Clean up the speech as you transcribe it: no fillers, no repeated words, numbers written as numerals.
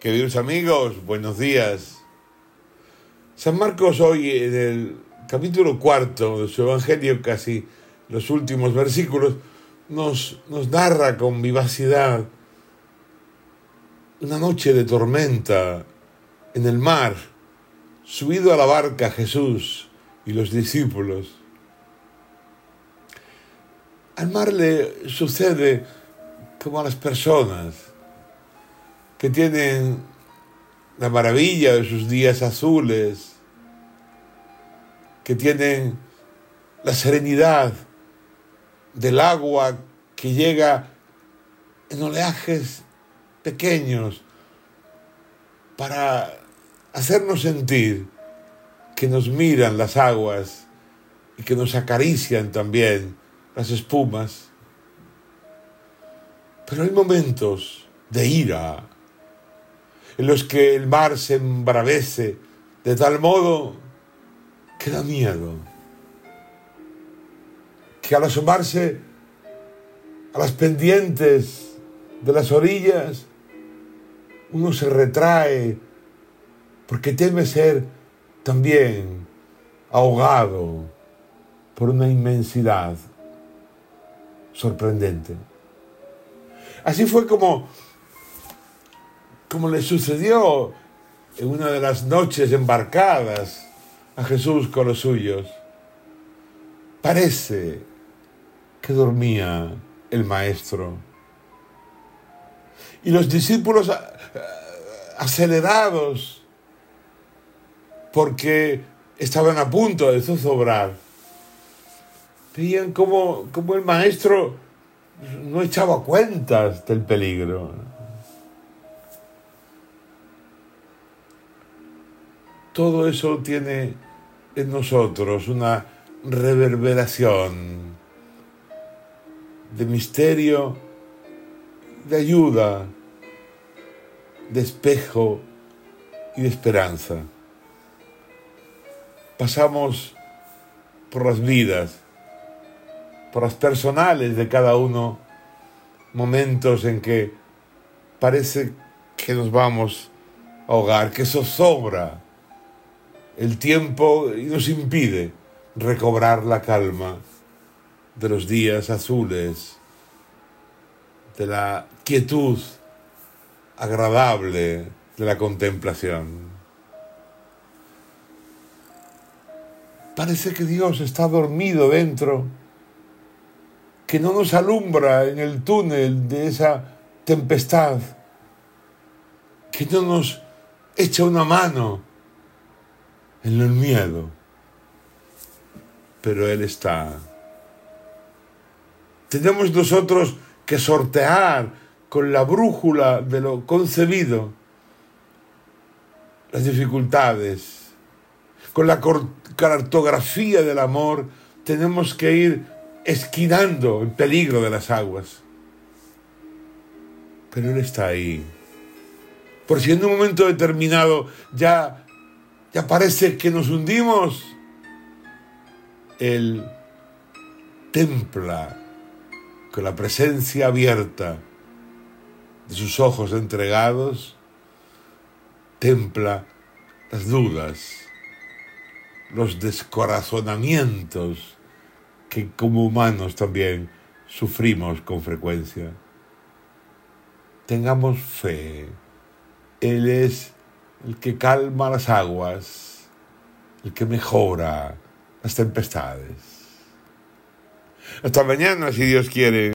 Queridos amigos, buenos días. San Marcos hoy en el capítulo 4 de su Evangelio, casi los últimos versículos, nos narra con vivacidad una noche de tormenta en el mar, subido a la barca Jesús y los discípulos. Al mar le sucede como a las personas que tienen la maravilla de sus días azules, que tienen la serenidad del agua que llega en oleajes pequeños para hacernos sentir que nos miran las aguas y que nos acarician también las espumas. Pero hay momentos de ira en los que el mar se embravece de tal modo que da miedo, que al asomarse a las pendientes de las orillas uno se retrae porque teme ser también ahogado por una inmensidad sorprendente. Así fue como le sucedió en una de las noches embarcadas a Jesús con los suyos. Parece que dormía el maestro. Y los discípulos, acelerados, porque estaban a punto de zozobrar, veían cómo el maestro no echaba cuentas del peligro. Todo eso tiene en nosotros una reverberación de misterio, de ayuda, de espejo y de esperanza. Pasamos por las vidas, por las personales de cada uno, momentos en que parece que nos vamos a ahogar, que zozobra el tiempo y nos impide recobrar la calma de los días azules, de la quietud agradable de la contemplación. Parece que Dios está dormido dentro, que no nos alumbra en el túnel de esa tempestad, que no nos echa una mano en el miedo, pero Él está. Tenemos nosotros que sortear con la brújula de lo concebido las dificultades. Con la cartografía del amor tenemos que ir esquinando el peligro de las aguas. Pero Él está ahí. Por si en un momento determinado ya parece que nos hundimos, Él templa con la presencia abierta de sus ojos entregados, templa las dudas, los descorazonamientos que como humanos también sufrimos con frecuencia. Tengamos fe. Él es el que calma las aguas, el que mejora las tempestades. Hasta mañana, si Dios quiere.